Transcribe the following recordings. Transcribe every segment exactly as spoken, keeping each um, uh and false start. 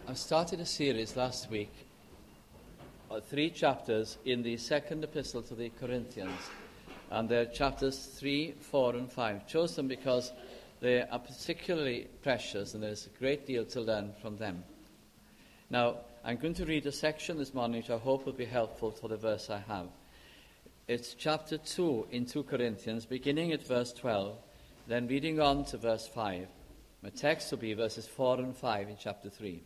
I started a series last week, uh, three chapters in the second epistle to the Corinthians, and they're chapters three, four, and five. Chose them because they are particularly precious, and there's a great deal to learn from them. Now, I'm going to read a section this morning which I hope will be helpful to the verse I have. It's chapter two in two Corinthians, beginning at verse twelve, then reading on to verse five. My text will be verses four and five in chapter three.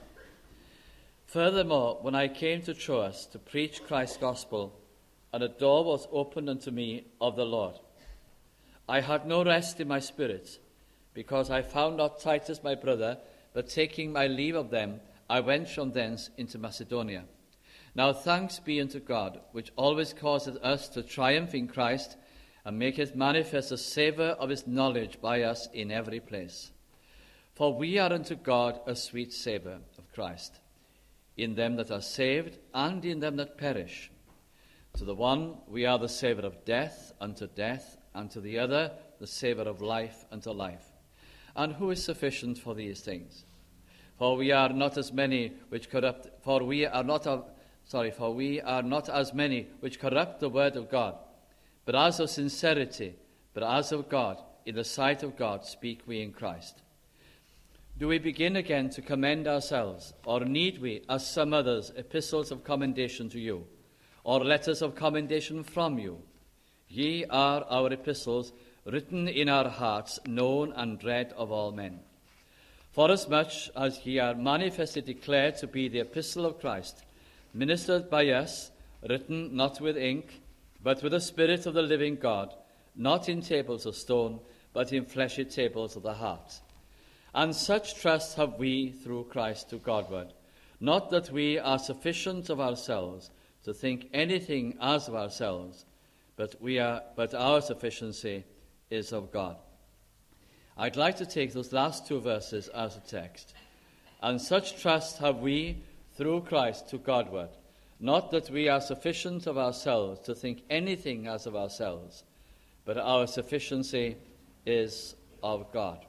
Furthermore, when I came to Troas to preach Christ's gospel, and a door was opened unto me of the Lord, I had no rest in my spirit, because I found not Titus my brother, but taking my leave of them, I went from thence into Macedonia. Now thanks be unto God, which always causeth us to triumph in Christ, and maketh manifest the savour of his knowledge by us in every place. For we are unto God a sweet savour of Christ, in them that are saved, and in them that perish. To the one we are the savour of death unto death, and to the other the savour of life unto life. And who is sufficient for these things? For we are not as many which corrupt. For we are not of, sorry. For we are not as many which corrupt the word of God, but as of sincerity, but as of God, in the sight of God, speak we in Christ. Do we begin again to commend ourselves, or need we, as some others, epistles of commendation to you, or letters of commendation from you? Ye are our epistles, written in our hearts, known and read of all men. Forasmuch as ye are manifestly declared to be the epistle of Christ, ministered by us, written not with ink, but with the Spirit of the living God, not in tables of stone, but in fleshy tables of the heart. And such trust have we through Christ to Godward, not that we are sufficient of ourselves to think anything as of ourselves, but we are, but our sufficiency is of God. I'd like to take those last two verses as a text. And such trust have we through Christ to Godward, not that we are sufficient of ourselves to think anything as of ourselves, but our sufficiency is of God.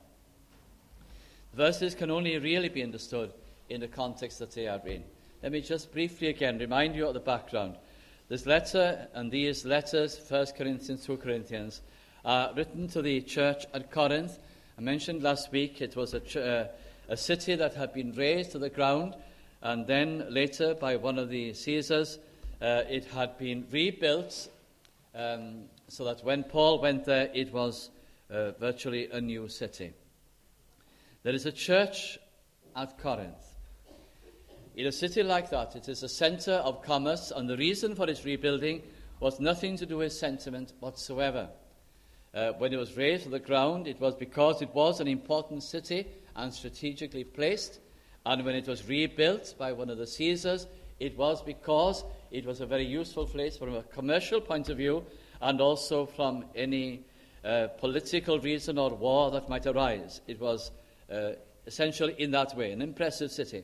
Verses can only really be understood in the context that they are in. Let me just briefly again remind you of the background. This letter and these letters, First Corinthians, Second Corinthians, are written to the church at Corinth. I mentioned last week it was a, ch- uh, a city that had been razed to the ground, and then later by one of the Caesars, uh, it had been rebuilt um, so that when Paul went there, it was uh, virtually a new city. There is a church at Corinth. In a city like that, it is a centre of commerce, and the reason for its rebuilding was nothing to do with sentiment whatsoever. Uh, when it was razed to the ground, it was because it was an important city and strategically placed, and when it was rebuilt by one of the Caesars, it was because it was a very useful place from a commercial point of view, and also from any uh, political reason or war that might arise. It was Uh, essentially in that way, an impressive city.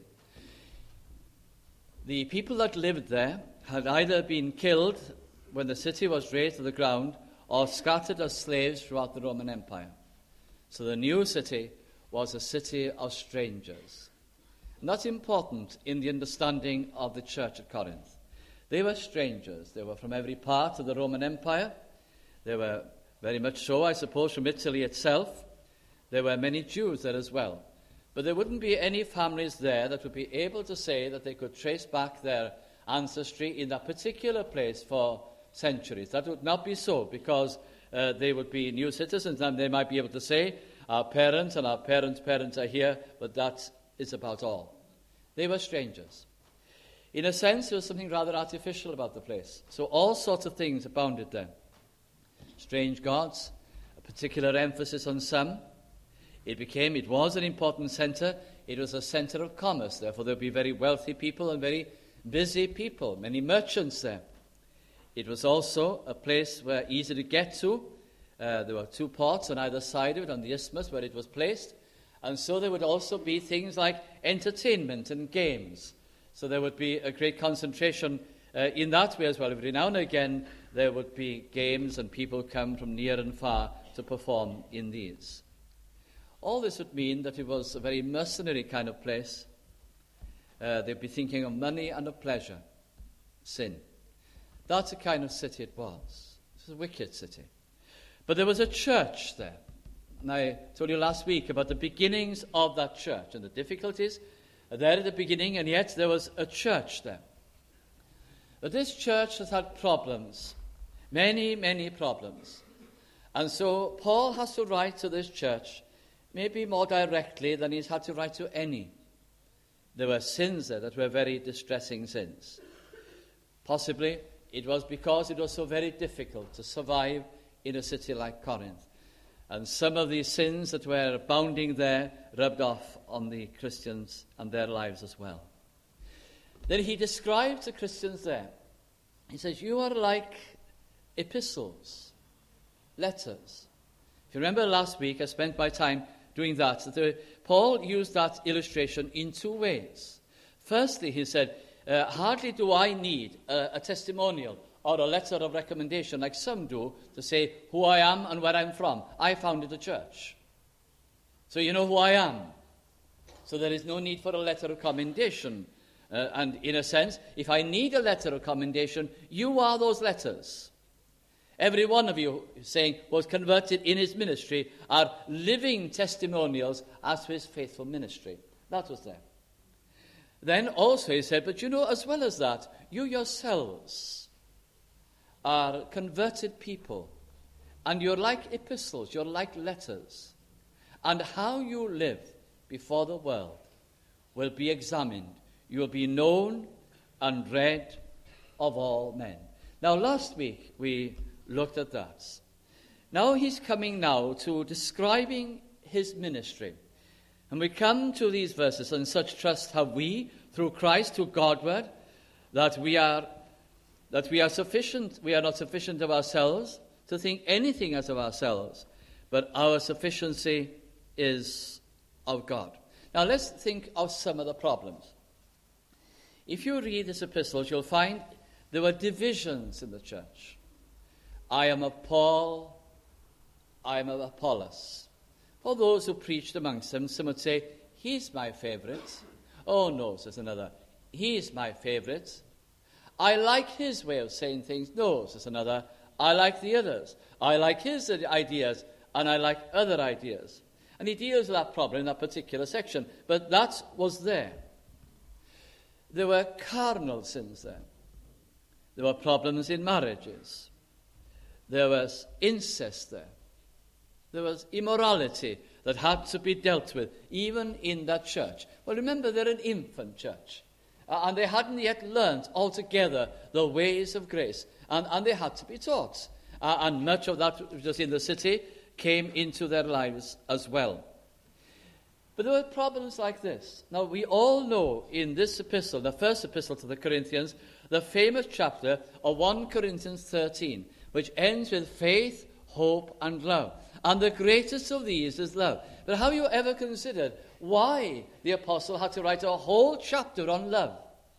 The people that lived there had either been killed when the city was razed to the ground or scattered as slaves throughout the Roman Empire. So the new city was a city of strangers. And that's important in the understanding of the church at Corinth. They were strangers. They were from every part of the Roman Empire. They were very much so, I suppose, from Italy itself. There were many Jews there as well. But there wouldn't be any families there that would be able to say that they could trace back their ancestry in that particular place for centuries. That would not be so, because uh, they would be new citizens, and they might be able to say, our parents and our parents' parents are here, but that is about all. They were strangers. In a sense, there was something rather artificial about the place. So all sorts of things abounded there. Strange gods, a particular emphasis on some. It became, it was an important centre. It was a centre of commerce. Therefore, there would be very wealthy people and very busy people, many merchants there. It was also a place where easy to get to. Uh, there were two ports on either side of it, on the isthmus where it was placed. And so there would also be things like entertainment and games. So there would be a great concentration uh, in that way as well. Every now and again, there would be games and people come from near and far to perform in these. All this would mean that it was a very mercenary kind of place. Uh, they'd be thinking of money and of pleasure. Sin. That's the kind of city it was. It was a wicked city. But there was a church there. And I told you last week about the beginnings of that church and the difficulties there at the beginning, and yet there was a church there. But this church has had problems. Many, many problems. And so Paul has to write to this church maybe more directly than he's had to write to any. There were sins there that were very distressing sins. Possibly it was because it was so very difficult to survive in a city like Corinth. And some of these sins that were abounding there rubbed off on the Christians and their lives as well. Then he describes the Christians there. He says, you are like epistles, letters. If you remember last week, I spent my time doing that. that Paul used that illustration in two ways. Firstly, he said, uh, hardly do I need a, a testimonial or a letter of recommendation like some do to say who I am and where I'm from. I founded a church. So you know who I am. So there is no need for a letter of commendation. Uh, and in a sense, if I need a letter of commendation, you are those letters. Every one of you, saying, was converted in his ministry are living testimonials as to his faithful ministry. That was there. Then also he said, but you know, as well as that, you yourselves are converted people. And you're like epistles, you're like letters. And how you live before the world will be examined. You will be known and read of all men. Now, last week we looked at that. Now he's coming now to describing his ministry. And we come to these verses, and such trust have we through Christ to Godward, that we are that we are sufficient, we are not sufficient of ourselves to think anything as of ourselves, but our sufficiency is of God. Now let's think of some of the problems. If you read these epistles, you'll find there were divisions in the church. I am of Paul, I am of Apollos. For those who preached amongst them, some would say, he's my favorite. Oh no, says another, he's my favorite. I like his way of saying things. No, says another, I like the others. I like his ideas, and I like other ideas. And he deals with that problem in that particular section. But that was there. There were carnal sins there. There were problems in marriages. There was incest there. There was immorality that had to be dealt with, even in that church. Well, remember, they're an infant church. Uh, and they hadn't yet learnt altogether the ways of grace. And, and they had to be taught. Uh, and much of that which was in the city came into their lives as well. But there were problems like this. Now, we all know in this epistle, the first epistle to the Corinthians, the famous chapter of First Corinthians thirteen, which ends with faith, hope, and love. And the greatest of these is love. But have you ever considered why the apostle had to write a whole chapter on love?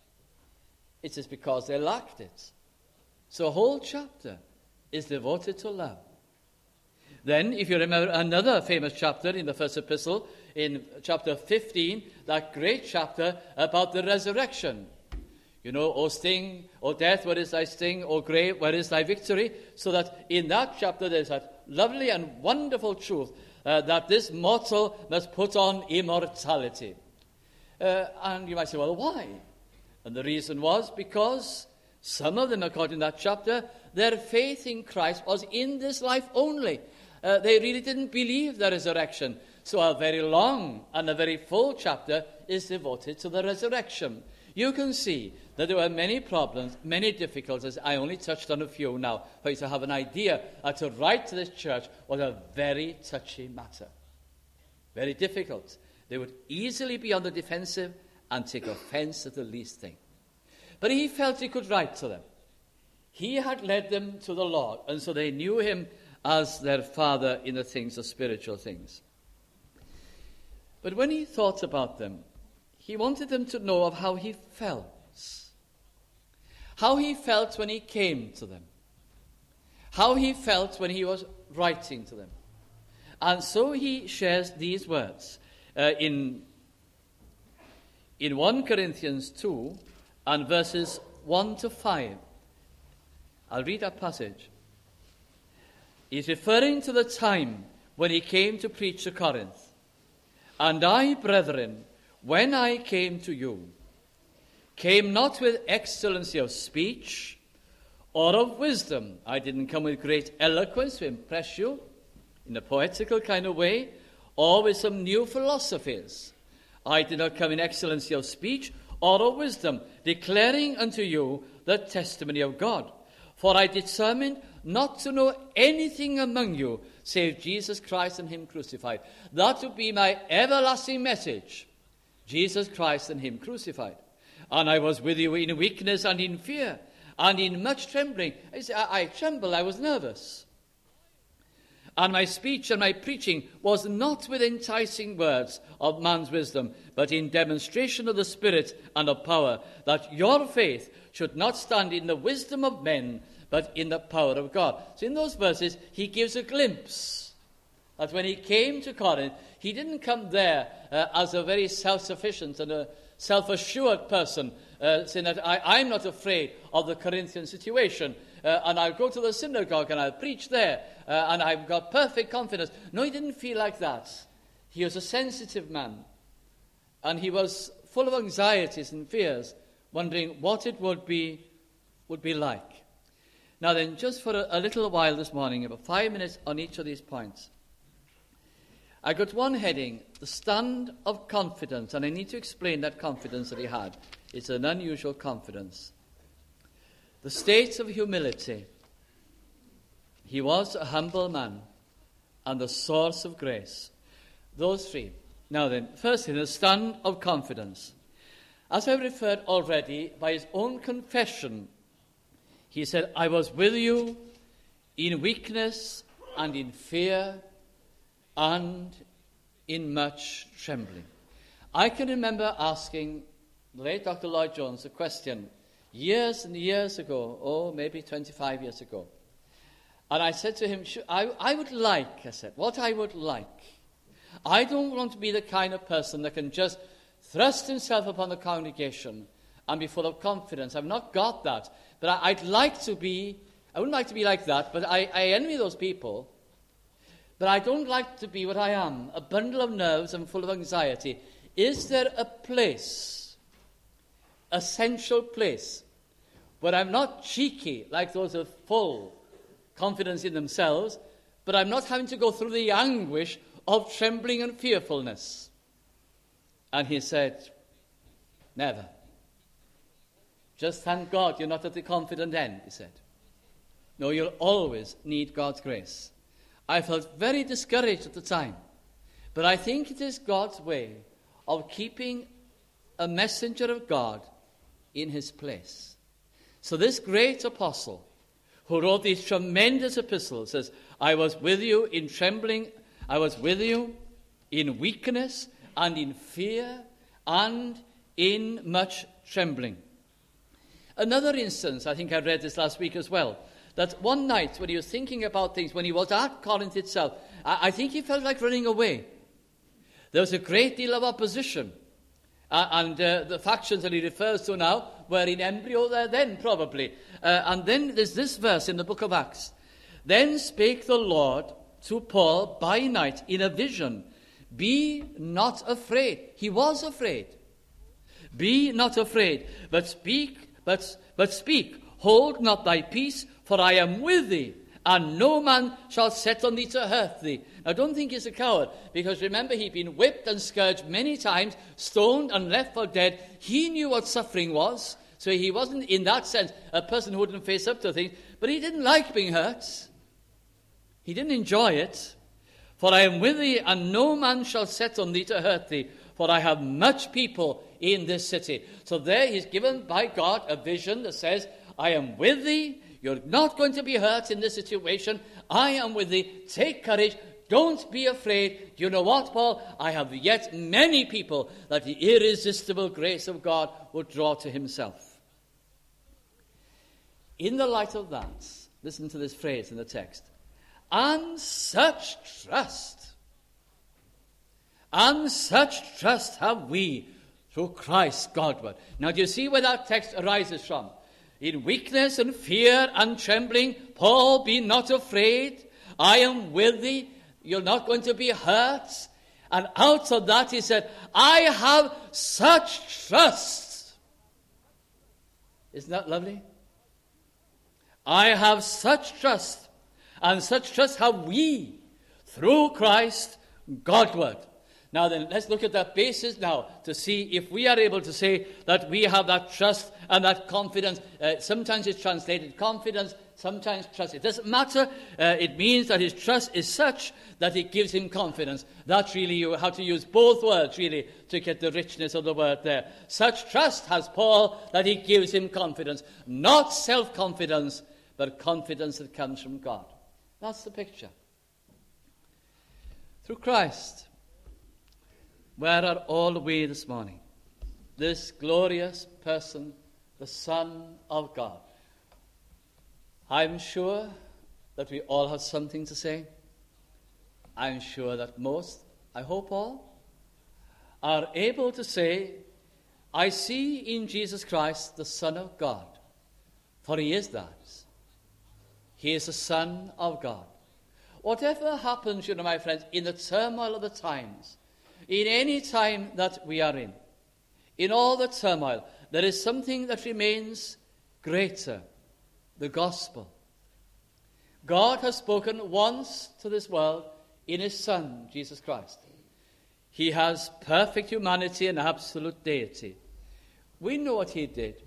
It is because they lacked it. So a whole chapter is devoted to love. Then, if you remember another famous chapter in the first epistle, in chapter fifteen, that great chapter about the resurrection. You know, O sting, O death, where is thy sting? O grave, where is thy victory? So that in that chapter there's that lovely and wonderful truth uh, that this mortal must put on immortality. Uh, and you might say, well, why? And the reason was because some of them, according to that chapter, their faith in Christ was in this life only. Uh, they really didn't believe the resurrection. So a very long and a very full chapter is devoted to the resurrection. You can see that there were many problems, many difficulties. I only touched on a few now, for you to have an idea that to write to this church was a very touchy matter. Very difficult. They would easily be on the defensive and take offense at the least thing. But he felt he could write to them. He had led them to the Lord, and so they knew him as their father in the things of spiritual things. But when he thought about them, he wanted them to know of how he felt. How he felt when he came to them. How he felt when he was writing to them. And so he shares these words uh, in, in First Corinthians two and verses one to five. I'll read that passage. He's referring to the time when he came to preach to Corinth. And I, brethren, when I came to you, came not with excellency of speech or of wisdom. I didn't come with great eloquence to impress you in a poetical kind of way, or with some new philosophies. I did not come in excellency of speech or of wisdom, declaring unto you the testimony of God. For I determined not to know anything among you save Jesus Christ and him crucified. That would be my everlasting message. Jesus Christ and him crucified. And I was with you in weakness and in fear and in much trembling. I, say, I, I trembled, I was nervous. And my speech and my preaching was not with enticing words of man's wisdom, but in demonstration of the Spirit and of power, that your faith should not stand in the wisdom of men, but in the power of God. So in those verses, he gives a glimpse that when he came to Corinth, he didn't come there uh, as a very self-sufficient and a self-assured person, uh, saying that I, I'm not afraid of the Corinthian situation, uh, and I'll go to the synagogue and I'll preach there, uh, and I've got perfect confidence. No, he didn't feel like that. He was a sensitive man, and he was full of anxieties and fears, wondering what it would be would be like. Now then, just for a, a little while this morning, about five minutes on each of these points, I got one heading, the stand of confidence, and I need to explain that confidence that he had. It's an unusual confidence. The state of humility. He was a humble man and the source of grace. Those three. Now then, firstly, the stand of confidence. As I referred already, by his own confession, he said, I was with you in weakness and in fear and in much trembling. I can remember asking the late Doctor Lloyd Jones a question years and years ago, or maybe twenty-five years ago. And I said to him, I, I would like, I said, what I would like, I don't want to be the kind of person that can just thrust himself upon the congregation and be full of confidence. I've not got that. But I, I'd like to be, I wouldn't like to be like that, but I, I envy those people. But I don't like to be what I am, a bundle of nerves and full of anxiety. Is there a place, a central place, where I'm not cheeky like those with full confidence in themselves, but I'm not having to go through the anguish of trembling and fearfulness? And he said, never. Just thank God you're not at the confident end, he said. No, you'll always need God's grace. I felt very discouraged at the time, but I think it is God's way of keeping a messenger of God in his place. So this great apostle who wrote these tremendous epistles says, I was with you in trembling, I was with you in weakness and in fear and in much trembling. Another instance, I think I read this last week as well, that one night when he was thinking about things, when he was at Corinth itself, I, I think he felt like running away. There was a great deal of opposition. Uh, and uh, the factions that he refers to now were in embryo there then, probably. Uh, and then there's this verse in the book of Acts. Then spake the Lord to Paul by night in a vision, be not afraid. He was afraid. Be not afraid, but speak, but, but speak. Hold not thy peace, for I am with thee, and no man shall set on thee to hurt thee. Now, don't think he's a coward, because remember, he'd been whipped and scourged many times, stoned and left for dead. He knew what suffering was, so he wasn't, in that sense, a person who wouldn't face up to things, but he didn't like being hurt. He didn't enjoy it. For I am with thee, and no man shall set on thee to hurt thee, for I have much people in this city. So there he's given by God a vision that says, I am with thee. You're not going to be hurt in this situation. I am with thee. Take courage. Don't be afraid. You know what, Paul? I have yet many people that the irresistible grace of God will draw to himself. In the light of that, listen to this phrase in the text. And such trust, and such trust have we through Christ Godward. Now, do you see where that text arises from? In weakness and fear and trembling, Paul, be not afraid. I am with thee. You're not going to be hurt. And out of that he said, I have such trust. Isn't that lovely? I have such trust. And such trust have we through Christ Godward. Now then, let's look at that basis now to see if we are able to say that we have that trust and that confidence. Uh, sometimes it's translated confidence, sometimes trust. It doesn't matter. Uh, it means that his trust is such that it gives him confidence. That's really, you have to use both words, really, to get the richness of the word there. Such trust has Paul that he gives him confidence. Not self-confidence, but confidence that comes from God. That's the picture. Through Christ, where are all we this morning? This glorious person, the Son of God. I'm sure that we all have something to say. I'm sure that most, I hope all, are able to say, I see in Jesus Christ the Son of God. For he is that. He is the Son of God. Whatever happens, you know, my friends, in the turmoil of the times, in any time that we are in, in all the turmoil, there is something that remains greater, the gospel. God has spoken once to this world in his Son, Jesus Christ. He has perfect humanity and absolute deity. We know what he did.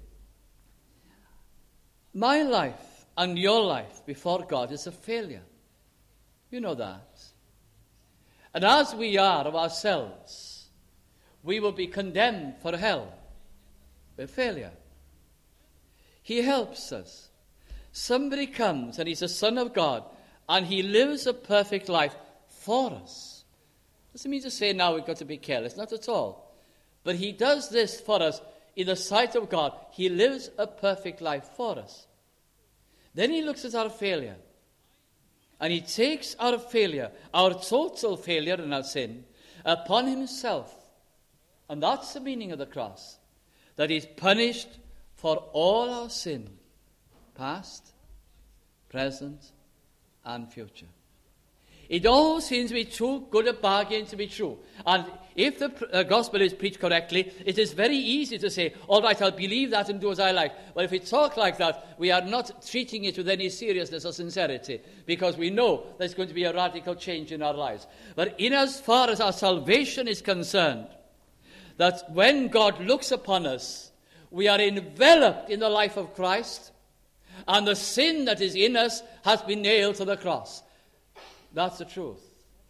My life and your life before God is a failure. You know that. And as we are of ourselves, we will be condemned for hell with failure. He helps us. Somebody comes and he's a Son of God and he lives a perfect life for us. Doesn't mean to say now we've got to be careless, not at all. But he does this for us in the sight of God. He lives a perfect life for us. Then he looks at our failure. And he takes our failure, our total failure and our sin, upon himself. And that's the meaning of the cross. That he's punished for all our sin, past, present, and future. It all seems to be too good a bargain to be true. And if the uh, gospel is preached correctly, it is very easy to say, all right, I'll believe that and do as I like. But if we talk like that, we are not treating it with any seriousness or sincerity, because we know there's going to be a radical change in our lives. But in as far as our salvation is concerned, that when God looks upon us, we are enveloped in the life of Christ, and the sin that is in us has been nailed to the cross. That's the truth.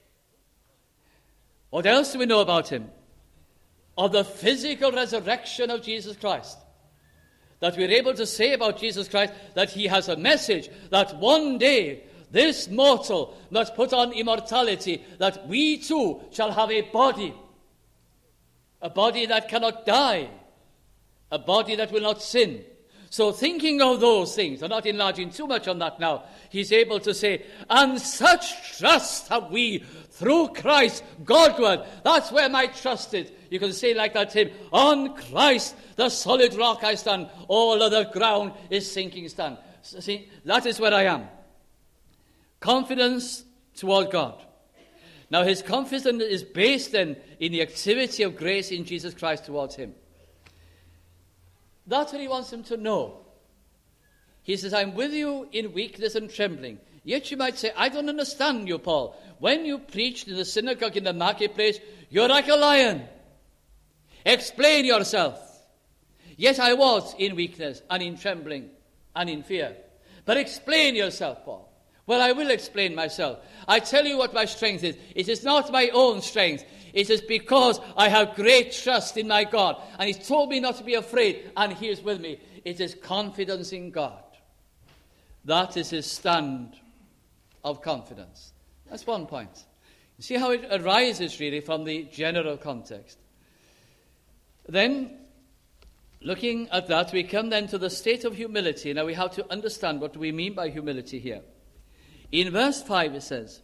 What else do we know about him? Of the physical resurrection of Jesus Christ. That we're able to say about Jesus Christ that he has a message that one day this mortal must put on immortality, that we too shall have a body. A body that cannot die. A body that will not sin. So thinking of those things, I'm not enlarging too much on that now, he's able to say, and such trust have we through Christ Godward. That's where my trust is. You can say like that hymn, on Christ the solid rock I stand, all other ground is sinking sand. See, that is where I am. Confidence toward God. Now his confidence is based then in the activity of grace in Jesus Christ towards him. That's what he wants them to know. He says, I'm with you in weakness and trembling. Yet you might say, I don't understand you, Paul. When you preached in the synagogue in the marketplace, you're like a lion. Explain yourself. Yes, I was in weakness and in trembling and in fear. But explain yourself, Paul. Well, I will explain myself. I tell you what my strength is. It is not my own strength. It is because I have great trust in my God. And he's told me not to be afraid, and he is with me. It is confidence in God. That is his stand of confidence. That's one point. You see how it arises really from the general context. Then, looking at that, we come then to the state of humility. Now we have to understand what we mean by humility here. In verse five it says,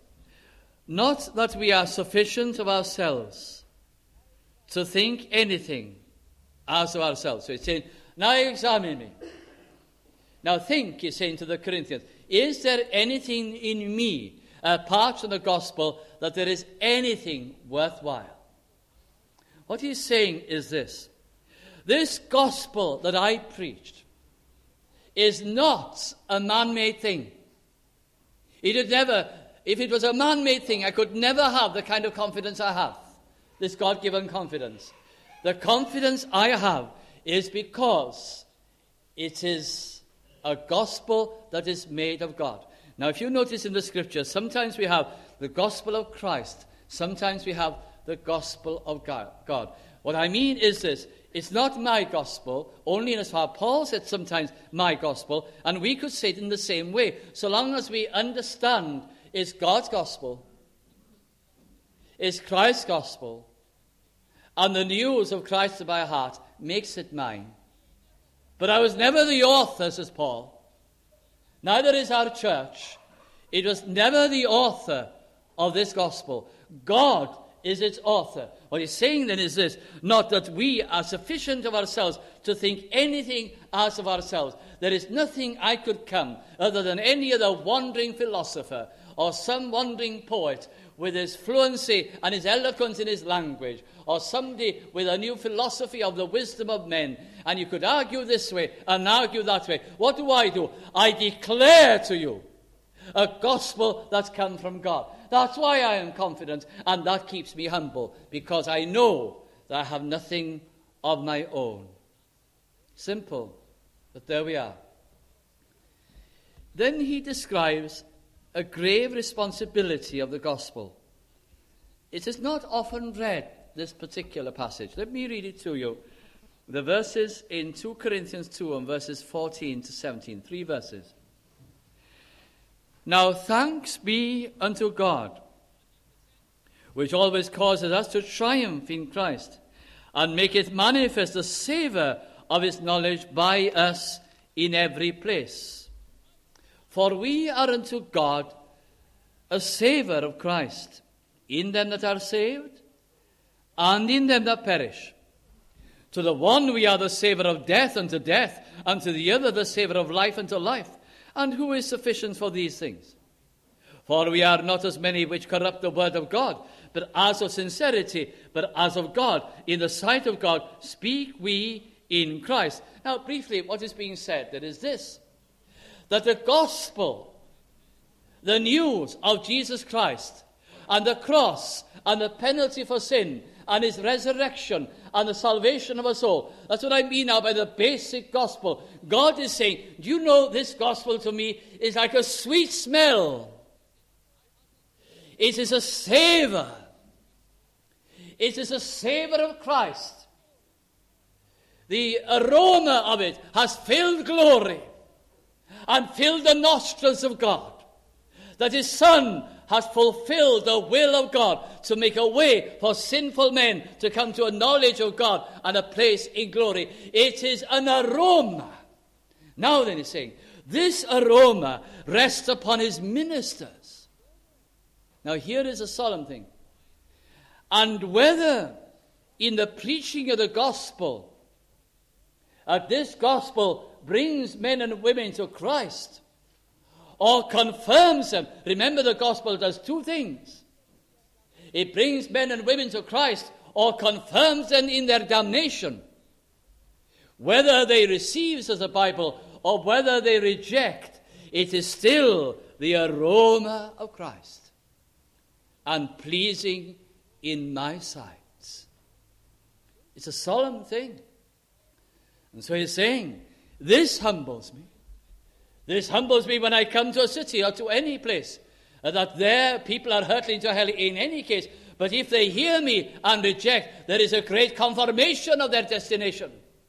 not that we are sufficient of ourselves to think anything as of ourselves. So he's saying, now examine me. Now think, he's saying to the Corinthians, is there anything in me, apart from the gospel, that there is anything worthwhile? What he's saying is this. This gospel that I preached is not a man-made thing. It would never, if it was a man-made thing, I could never have the kind of confidence I have, this God-given confidence. The confidence I have is because it is a gospel that is made of God. Now, if you notice in the scriptures, sometimes we have the gospel of Christ, sometimes we have the gospel of God. What I mean is this, it's not my gospel, only in as far Paul said sometimes my gospel, and we could say it in the same way, so long as we understand it's God's gospel, it's Christ's gospel, and the news of Christ to my heart makes it mine. But I was never the author, says Paul. Neither is our church. It was never the author of this gospel. God is its author. What he's saying then is this, not that we are sufficient of ourselves to think anything as of ourselves. There is nothing I could come other than any other wandering philosopher or some wandering poet with his fluency and his eloquence in his language, or somebody with a new philosophy of the wisdom of men. And you could argue this way and argue that way. What do I do? I declare to you a gospel that's come from God. That's why I am confident, and that keeps me humble, because I know that I have nothing of my own. Simple, but there we are. Then he describes a grave responsibility of the gospel. It is not often read, this particular passage. Let me read it to you. The verses in two Corinthians two and verses fourteen to seventeen, three verses. Now thanks be unto God, which always causes us to triumph in Christ, and maketh manifest the savour of his knowledge by us in every place. For we are unto God a savour of Christ, in them that are saved, and in them that perish. To the one we are the savour of death unto death, and to the other the savour of life unto life. And who is sufficient for these things? For we are not as many which corrupt the word of God, but as of sincerity, but as of God, in the sight of God, speak we in Christ. Now, briefly, what is being said, there is this, that the gospel, the news of Jesus Christ, and the cross, and the penalty for sin, and his resurrection, and the salvation of us all. That's what I mean now by the basic gospel. God is saying, do you know this gospel to me is like a sweet smell. It is a savour. It is a savour of Christ. The aroma of it has filled glory and filled the nostrils of God, that his Son has fulfilled the will of God to make a way for sinful men to come to a knowledge of God and a place in glory. It is an aroma. Now then he's saying, this aroma rests upon his ministers. Now here is a solemn thing. And whether in the preaching of the gospel, uh, this gospel brings men and women to Christ, or confirms them. Remember, the gospel does two things. It brings men and women to Christ, or confirms them in their damnation. Whether they receive, says the Bible, or whether they reject, it is still the aroma of Christ, and pleasing in my sight. It's a solemn thing. And so he's saying, this humbles me. This humbles me when I come to a city or to any place, uh, that there people are hurtling to hell in any case. But if they hear me and reject, there is a great confirmation of their destination.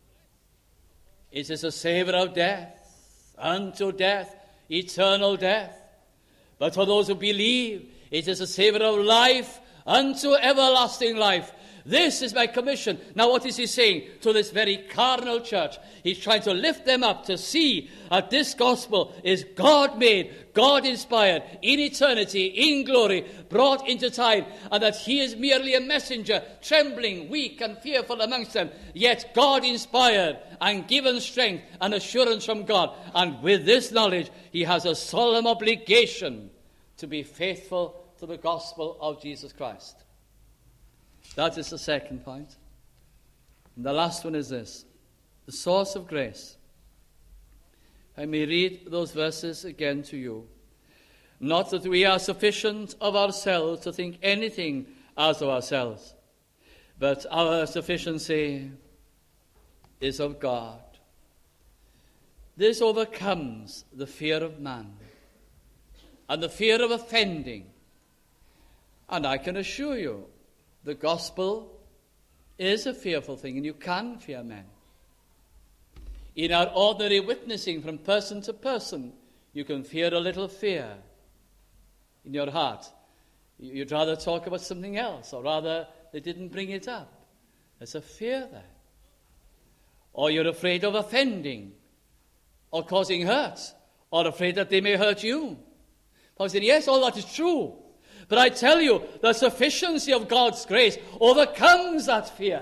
It is a savour of death, unto death, eternal death. But for those who believe, it is a savour of life, unto everlasting life. This is my commission. Now what is he saying to this very carnal church? He's trying to lift them up to see that this gospel is God-made, God-inspired, in eternity, in glory, brought into time, and that he is merely a messenger, trembling, weak, and fearful amongst them, yet God-inspired and given strength and assurance from God. And with this knowledge, he has a solemn obligation to be faithful to the gospel of Jesus Christ. That is the second point. And the last one is this: the source of grace. I may read those verses again to you. Not that we are sufficient of ourselves to think anything as of ourselves, but our sufficiency is of God. This overcomes the fear of man and the fear of offending. And I can assure you, the gospel is a fearful thing, and you can fear men. In our ordinary witnessing from person to person, you can fear a little fear in your heart. You'd rather talk about something else, or rather they didn't bring it up. There's a fear there. Or you're afraid of offending, or causing hurt, or afraid that they may hurt you. Paul said, yes, all that is true. But I tell you, the sufficiency of God's grace overcomes that fear.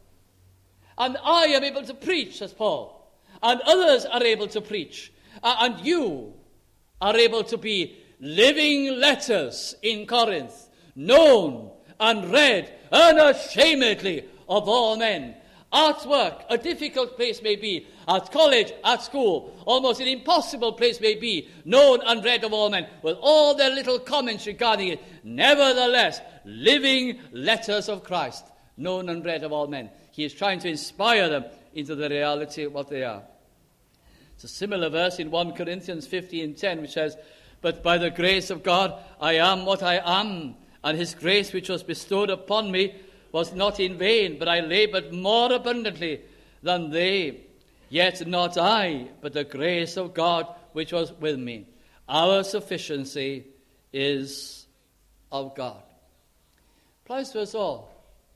And I am able to preach, says Paul. And others are able to preach. Uh, and you are able to be living letters in Corinth, known and read unashamedly of all men. At work, a difficult place may be. At college, at school, almost an impossible place may be, known and read of all men, with all their little comments regarding it. Nevertheless, living letters of Christ, known and read of all men. He is trying to inspire them into the reality of what they are. It's a similar verse in First Corinthians fifteen ten, which says, but by the grace of God I am what I am, and his grace which was bestowed upon me was not in vain, but I labored more abundantly than they. Yet not I, but the grace of God which was with me. Our sufficiency is of God. Applies to us all.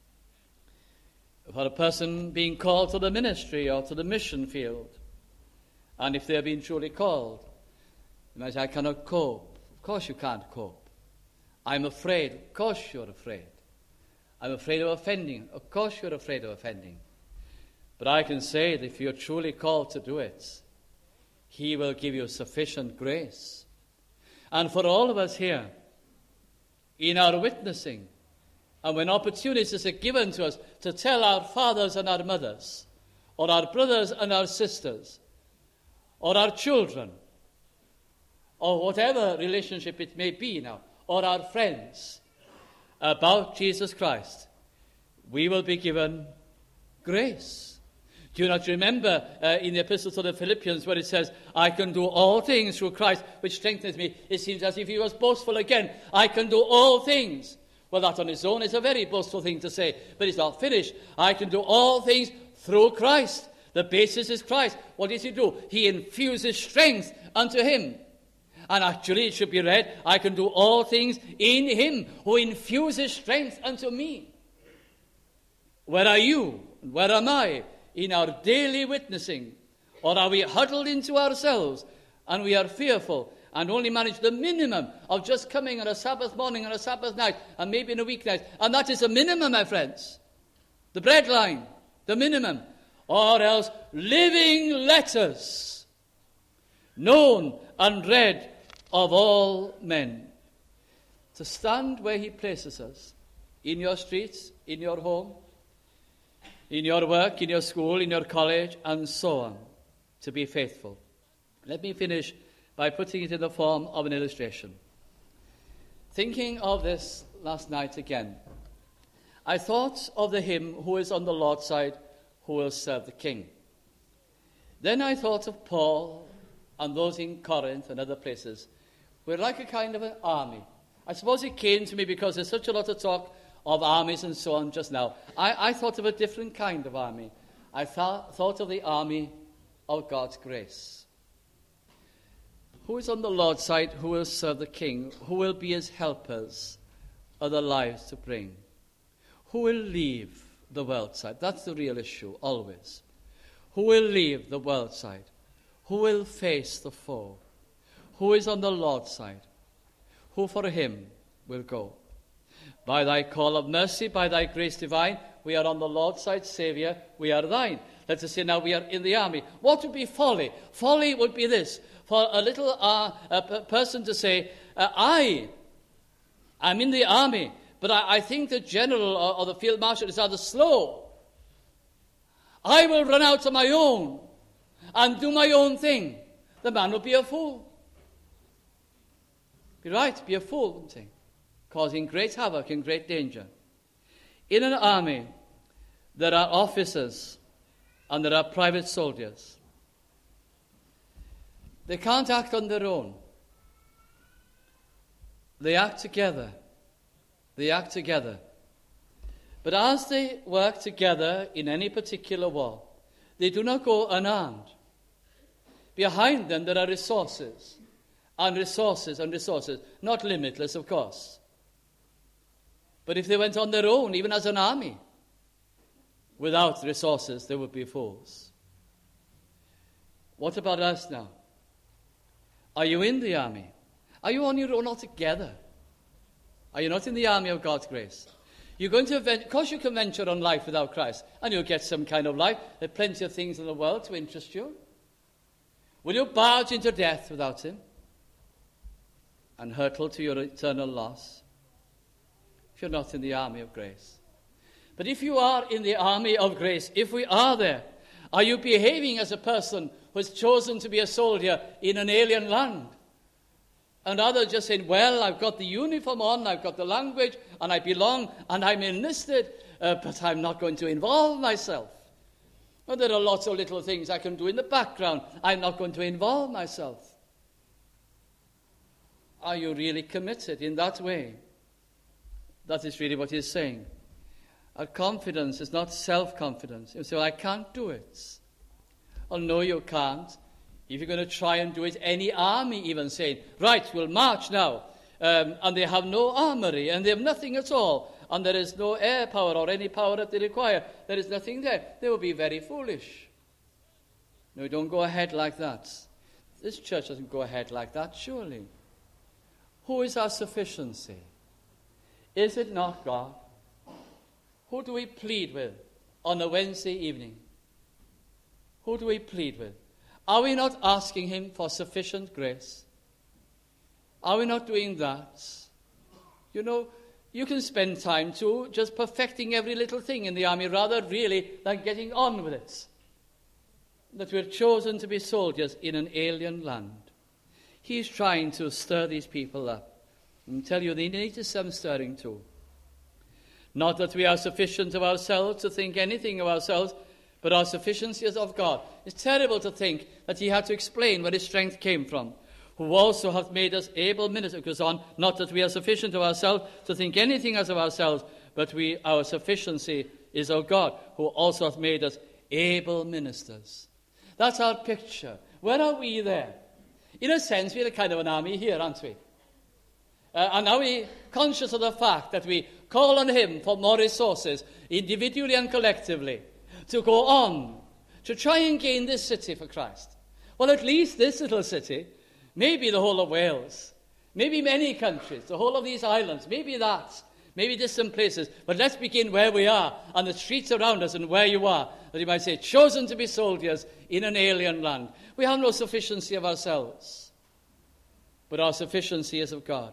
For a person being called to the ministry or to the mission field, and if they have been truly called, you might say, I cannot cope. Of course you can't cope. I'm afraid. Of course you're afraid. I'm afraid of offending. Of course you're afraid of offending. But I can say that if you're truly called to do it, he will give you sufficient grace. And for all of us here, in our witnessing, and when opportunities are given to us to tell our fathers and our mothers, or our brothers and our sisters, or our children, or whatever relationship it may be now, or our friends, about Jesus Christ, we will be given grace. Do you not remember uh, in the epistle to the Philippians where it says, I can do all things through Christ which strengthens me? It seems as if he was boastful again. I can do all things. Well, that on its own is a very boastful thing to say, but it's not finished. I can do all things through Christ. The basis is Christ. What does he do? He infuses strength unto him. And actually it should be read, I can do all things in him who infuses strength unto me. Where are you? Where am I in our daily witnessing? Or are we huddled into ourselves and we are fearful and only manage the minimum of just coming on a Sabbath morning and a Sabbath night and maybe in a weeknight? And that is the minimum, my friends. The breadline, the minimum. Or else living letters, known and read of all men. To stand where he places us, in your streets, in your home, in your work, in your school, in your college, and so on, to be faithful. Let me finish by putting it in the form of an illustration. Thinking of this last night again, I thought of the hymn, Who is on the Lord's side, who will serve the King. Then I thought of Paul and those in Corinth and other places. We're like a kind of an army. I suppose it came to me because there's such a lot of talk of armies and so on just now. I, I thought of a different kind of army. I th- thought of the army of God's grace. Who is on the Lord's side, who will serve the King, who will be his helpers, other lives to bring? Who will leave the world side? That's the real issue, always. Who will leave the world side? Who will face the foe? Who is on the Lord's side? Who for him will go? By thy call of mercy, by thy grace divine, we are on the Lord's side. Saviour, we are thine. Let us say now we are in the army. What would be folly? Folly would be this. For a little uh, a p- person to say, uh, I am in the army, but I, I think the general or, or the field marshal is rather slow. I will run out on my own and do my own thing. The man would be a fool. Be right, be a fool, wouldn't he? Causing great havoc and great danger. In an army, there are officers and there are private soldiers. They can't act on their own. They act together. They act together. But as they work together in any particular war, they do not go unarmed. Behind them there are resources, and resources and resources, not limitless, of course. But if they went on their own, even as an army, without resources, they would be fools. What about us now? Are you in the army? Are you on your own altogether? Are you not in the army of God's grace? You're going to, of course you can venture on life without Christ, and you'll get some kind of life. There are plenty of things in the world to interest you. Will you barge into death without him and hurtle to your eternal loss if you're not in the army of grace? But if you are in the army of grace, if we are there, are you behaving as a person who has chosen to be a soldier in an alien land? And others just saying, well, I've got the uniform on, I've got the language, and I belong, and I'm enlisted, uh, but I'm not going to involve myself. Well, there are lots of little things I can do in the background. I'm not going to involve myself. Are you really committed in that way? That is really what he's saying. Our confidence is not self-confidence. You say, well, I can't do it. Oh, no, you can't. If you're going to try and do it, any army even saying, right, we'll march now, um, and they have no armory, and they have nothing at all, and there is no air power or any power that they require, there is nothing there, they will be very foolish. No, don't go ahead like that. This church doesn't go ahead like that, surely. Who is our sufficiency? Is it not God? Who do we plead with on a Wednesday evening? Who do we plead with? Are we not asking him for sufficient grace? Are we not doing that? You know, you can spend time too just perfecting every little thing in the army rather really than getting on with it. That we're chosen to be soldiers in an alien land. He's trying to stir these people up and tell you they need some stirring too. Not that we are sufficient of ourselves to think anything of ourselves, but our sufficiency is of God. It's terrible to think that he had to explain where his strength came from. Who also hath made us able ministers. It goes on, not that we are sufficient of ourselves to think anything as of ourselves, but we our sufficiency is of God, who also hath made us able ministers. That's our picture. Where are we there? In a sense, we're a kind of an army here, aren't we? Uh, and are we conscious of the fact that we call on him for more resources, individually and collectively, to go on, to try and gain this city for Christ? Well, at least this little city, maybe the whole of Wales, maybe many countries, the whole of these islands, maybe that, maybe distant places. But let's begin where we are, on the streets around us and where you are, that you might say, chosen to be soldiers in an alien land. We have no sufficiency of ourselves, but our sufficiency is of God.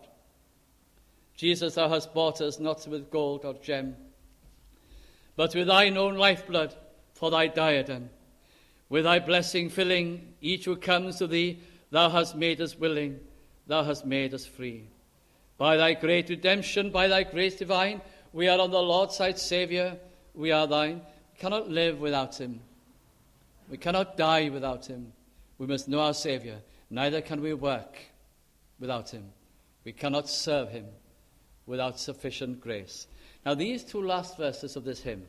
Jesus, thou hast bought us not with gold or gem, but with thine own lifeblood for thy diadem. With thy blessing filling each who comes to thee, thou hast made us willing, thou hast made us free. By thy great redemption, by thy grace divine, we are on the Lord's side, Saviour, we are thine. We cannot live without him. We cannot die without him. We must know our Saviour. Neither can we work without him. We cannot serve him without sufficient grace. Now, these two last verses of this hymn.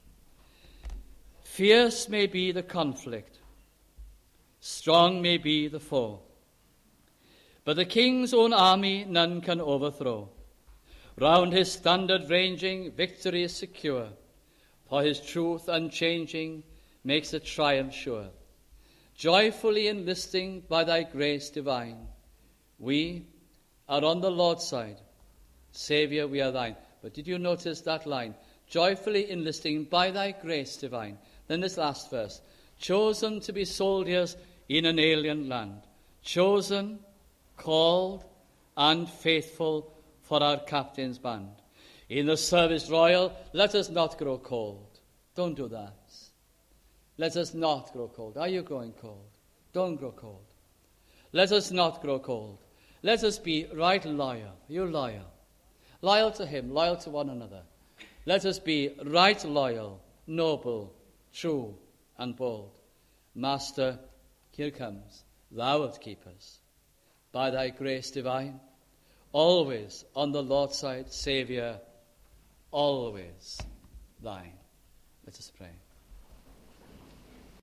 Fierce may be the conflict, strong may be the foe, but the King's own army none can overthrow. Round his standard ranging, victory is secure, for his truth unchanging makes the triumph sure. Joyfully enlisting by thy grace divine, we are on the Lord's side. Saviour, we are thine. But did you notice that line? Joyfully enlisting by thy grace divine. Then this last verse. Chosen to be soldiers in an alien land. Chosen, called, and faithful for our captain's band. In the service royal, let us not grow cold. Don't do that. Let us not grow cold. Are you growing cold? Don't grow cold. Let us not grow cold. Let us be right loyal. You loyal. Loyal to him, loyal to one another. Let us be right loyal, noble, true, and bold. Master, here comes. Thou wilt keep us. By thy grace divine, always on the Lord's side, Saviour, always thine. Let us pray.